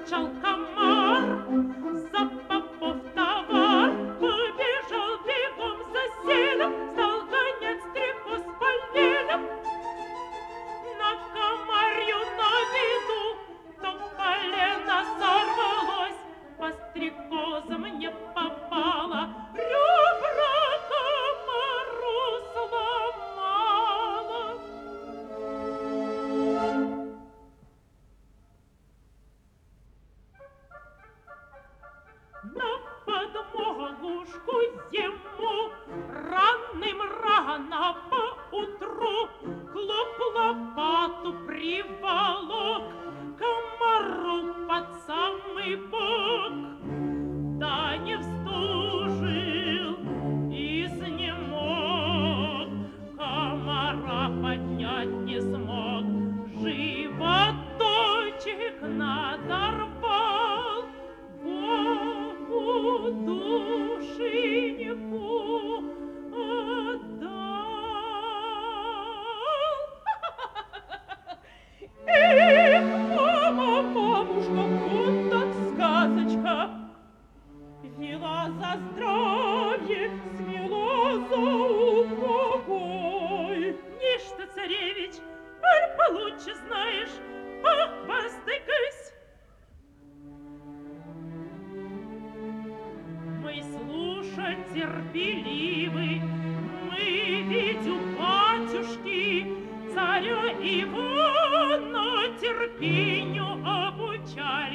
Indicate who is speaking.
Speaker 1: заворчал комар, за попов товар, побежал бегом за селем, стал гонять стрекоз по лелям. На комарью на виду то полено сорвалось, по стрекозам не попало, ребра комару сломало. На подмогушку ему ранным рано поутру клоп лопату приволок комару под самый бок. Да не встужил, изнемог, комара поднять не смог, животочек надорвал, Богу душеньку отдал. Эх, мама, бабушка, вот так сказочка. Пила за здравие, смела за упокой. Нечто, царевич, аль получше знаешь, похвастайкась. Мы слушать терпеливы, мы ведь у батюшки царя Ивана терпению обучаем.